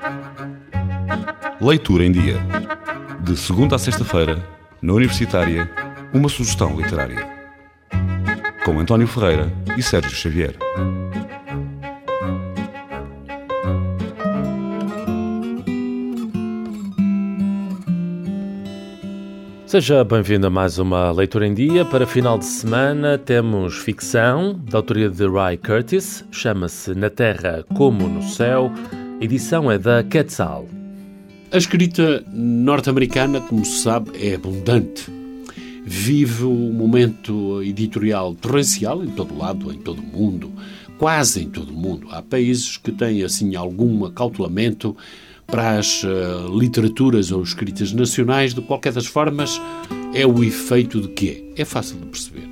Leitura em Dia. De segunda a sexta-feira, na Universitária, uma sugestão literária. Com António Ferreira e Sérgio Xavier. Seja bem-vindo a mais uma Leitura em Dia. Para final de semana temos ficção, da autoria de Ray Curtis, chama-se Na Terra como no Céu, a edição é da Quetzal. A escrita norte-americana, como se sabe, é abundante. Vive um momento editorial torrencial em todo lado, em todo o mundo, quase em todo o mundo. Há países que têm, assim, algum acautelamento para as literaturas ou escritas nacionais. De qualquer das formas, é o efeito de quê? É fácil de perceber.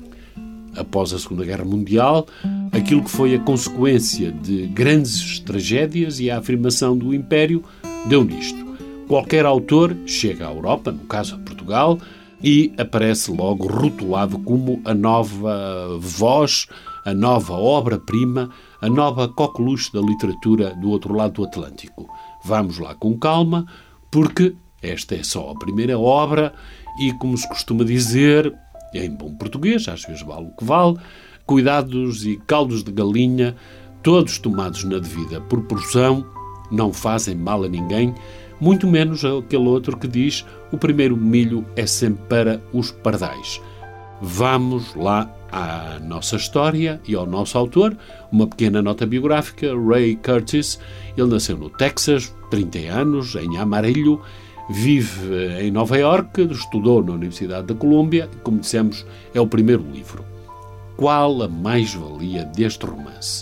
Após a Segunda Guerra Mundial, aquilo que foi a consequência de grandes tragédias e a afirmação do Império deu nisto. Qualquer autor chega à Europa, no caso a Portugal, e aparece logo rotulado como a nova voz, a nova obra-prima, a nova coqueluche da literatura do outro lado do Atlântico. Vamos lá com calma, porque esta é só a primeira obra e, como se costuma dizer, em bom português, às vezes vale o que vale, cuidados e caldos de galinha, todos tomados na devida proporção, não fazem mal a ninguém, muito menos aquele outro que diz o primeiro milho é sempre para os pardais. Vamos lá à nossa história e ao nosso autor, uma pequena nota biográfica. Ray Curtis, ele nasceu no Texas, 30 anos, em Amarillo, vive em Nova Iorque, estudou na Universidade da Colômbia e, como dissemos, é o primeiro livro. Qual a mais-valia deste romance?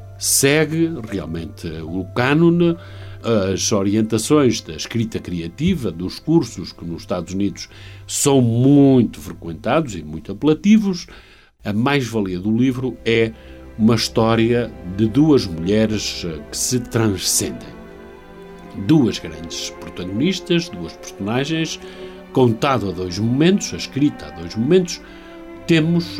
Segue realmente o cânone, as orientações da escrita criativa, dos cursos que nos Estados Unidos são muito frequentados e muito apelativos. A mais-valia do livro é uma história de duas mulheres que se transcendem. Duas grandes protagonistas, duas personagens, contado a dois momentos, a escrita a dois momentos. Temos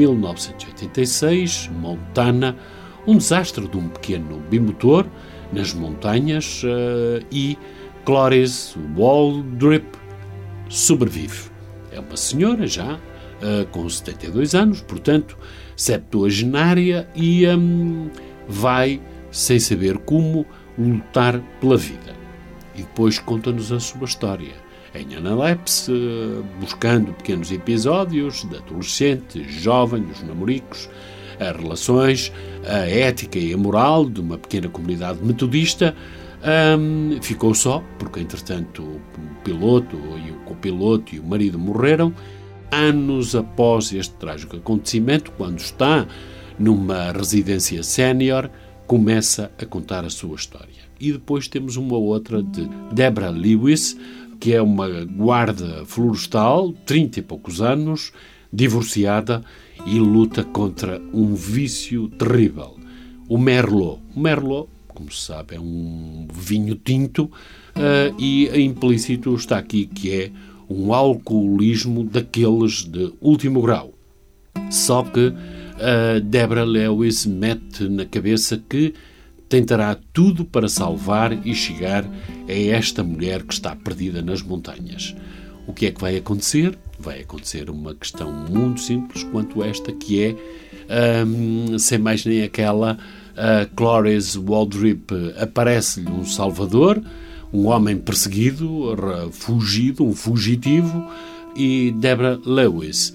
1986, Montana, um desastre de um pequeno bimotor nas montanhas e Cloris Waldrip sobrevive. É uma senhora já com 72 anos, portanto, septuagenária e vai, sem saber como, lutar pela vida. E depois conta-nos a sua história. Em analepse, buscando pequenos episódios de adolescente, jovem, os namoricos, as relações, a ética e a moral de uma pequena comunidade metodista. Ficou só, porque entretanto o piloto e o copiloto e o marido morreram. Anos após este trágico acontecimento, quando está numa residência sénior, começa a contar a sua história. E depois temos uma outra de Deborah Lewis, que é uma guarda florestal, 30 e poucos anos, divorciada, e luta contra um vício terrível, o Merlot. O Merlot, como se sabe, é um vinho tinto e implícito está aqui que é um alcoolismo daqueles de último grau. Só que Deborah Lewis mete na cabeça que tentará tudo para salvar e chegar a esta mulher que está perdida nas montanhas. O que é que vai acontecer? Vai acontecer uma questão muito simples quanto esta, que é, sem mais nem aquela, Cloris Waldrip aparece-lhe um salvador, um homem perseguido, fugido, um fugitivo, e Deborah Lewis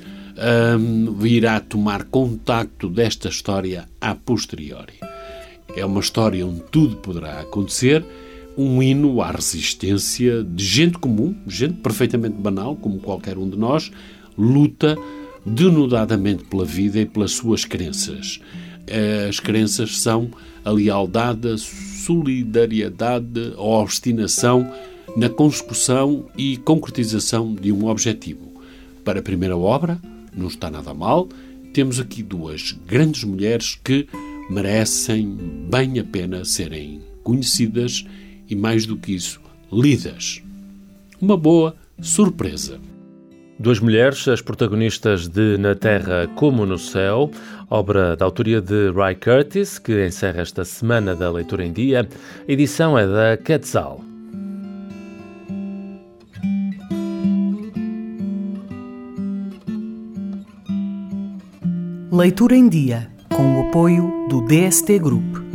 irá tomar contacto desta história a posteriori. É uma história onde tudo poderá acontecer, um hino à resistência de gente comum, gente perfeitamente banal, como qualquer um de nós, luta denudadamente pela vida e pelas suas crenças. As crenças são a lealdade, a solidariedade, a obstinação na consecução e concretização de um objetivo. Para a primeira obra, não está nada mal, temos aqui duas grandes mulheres que merecem bem a pena serem conhecidas e, mais do que isso, lidas. Uma boa surpresa. Duas mulheres, as protagonistas de Na Terra como no Céu, obra da autoria de Ry Curtis, que encerra esta semana da Leitura em Dia. A edição é da Quetzal. Leitura em Dia, com o apoio do DST Group.